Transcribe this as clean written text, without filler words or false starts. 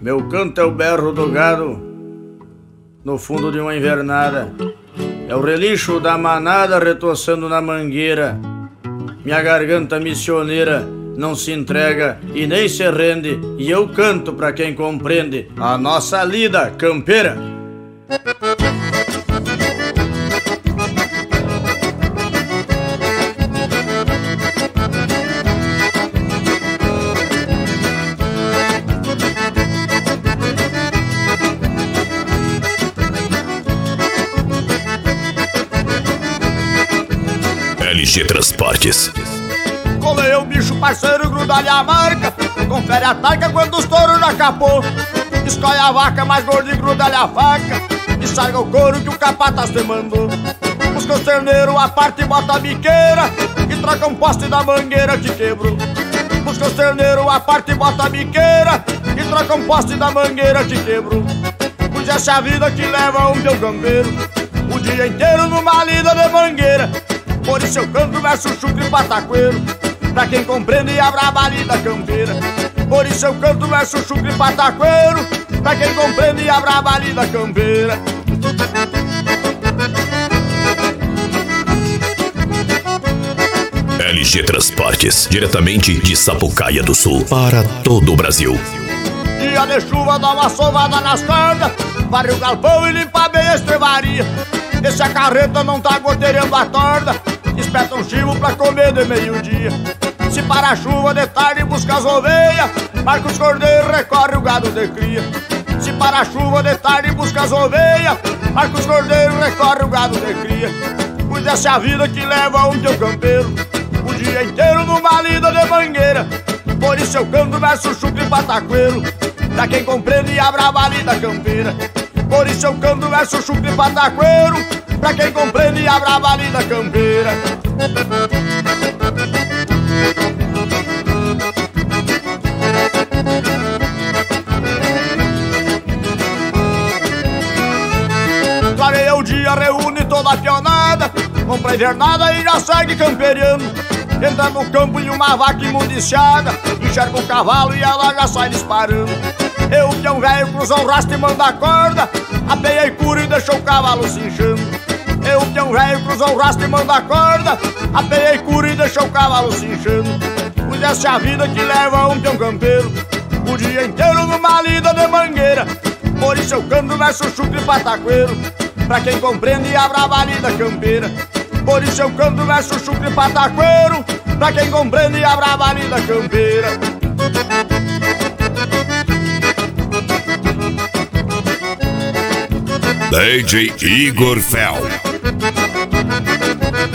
Meu canto é o berro do gado no fundo de uma invernada. É o relincho da manada retoçando na mangueira. Minha garganta missioneira não se entrega e nem se rende, e eu canto pra quem compreende a nossa lida campeira. LG Transportes. Colei o bicho parceiro, gruda-lhe a marca. Confere a taca quando os touros já capou. Escolhe a vaca mais gorda e gruda-lhe a faca. E sarga o couro que o capataz te mandou. Busca o terneiro, a parte e bota a biqueira. E troca um poste da mangueira que quebrou. Busca o terneiro, a parte e bota a biqueira. E troca um poste da mangueira que quebrou. Pois essa é a vida que leva um meu campeiro. O dia inteiro numa lida de mangueira. Por isso eu canto verso chucro e pataqueiro, pra quem compreende e abra a balida campeira. Por isso eu canto verso chucro e pataqueiro, pra quem compreende e abra a balida campeira. LG Transportes, diretamente de Sapucaia do Sul para todo o Brasil. Dia de chuva dá uma sovada nas cordas, varre o galpão e limpa bem a estrevaria. E se a carreta não tá goteirando a torda, espeta um chivo pra comer de meio-dia. Se para a chuva de tarde busca as ovelhas, marca os cordeiros, recorre o gado de cria. Se para a chuva de tarde busca as ovelhas, marca os cordeiros, recorre o gado de cria. Pois essa é a vida que leva um teu campeiro, o dia inteiro numa lida de mangueira. Por isso eu canto verso chucro e pataqueiro, pra quem compreende e abra a balida campeira. Por isso eu canto verso chucro e pataqueiro, pra quem compreende e abra a balida campeira. Clareia o dia, reúne toda a pionada, compra invernada e já segue camperiano. Entra no campo em uma vaca imundiciada, enxerga um cavalo e ela já sai disparando. Eu que é um velho cruza o rastro e manda a corda, apeia e cura e deixa o cavalo se inchando. Eu que é um velho cruza o rastro e manda a corda, apeia e cura e deixa o cavalo se inchando. Pois essa é a vida que leva um peão campeiro, o dia inteiro numa lida de mangueira. Por isso eu canto verso chucro e pataqueiro, pra quem compreende e abra a balida campeira. Por isso eu canto verso chucro e pataqueiro, pra quem compreende e abra a balida campeira. DJ Igor Fel.